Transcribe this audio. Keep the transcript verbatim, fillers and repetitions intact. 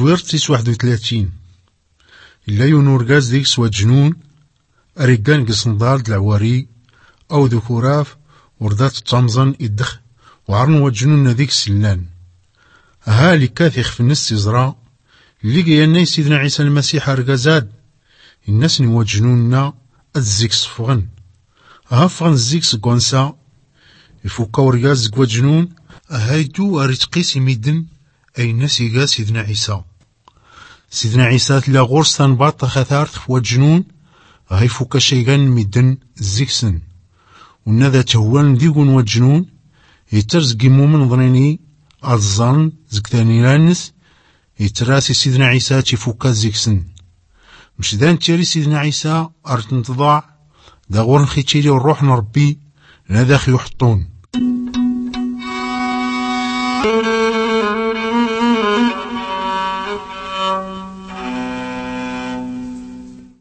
تصوير تيس واحد وثلاثين. إلا يونورغاز ديك سوا جنون أريقان قصندار دلعواري أو ذكوراف وردات التمزن إدخ وعرن وجنون ديك سلان. ها اللي كاثيخ في النس يزرا اللي قيانا سيدنا عيسى المسيح أرقازاد الناس نوجنوننا الزيك صفغن. ها فغن الزيك سقوانسا يفوكا ورقاز زقوا جنون هايدو أريتقيس ميدن أي الناس يقا سيدنا عيسى. سيدنا عيسى تلا غورس تنباط خثارت فوا جنون هاي فوكا شيغان ميدن الزيكسن ونذا تهوان ديقون وجنون يترزقي مومن ظنيني الظن زكتاني لانس يتراسي سيدنا عيسى تيفوكا الزيكسن مش دان تيري سيدنا عيسى أرت نتضاع دا غور نخيتيلي والروح نربي لا داخل يحطون.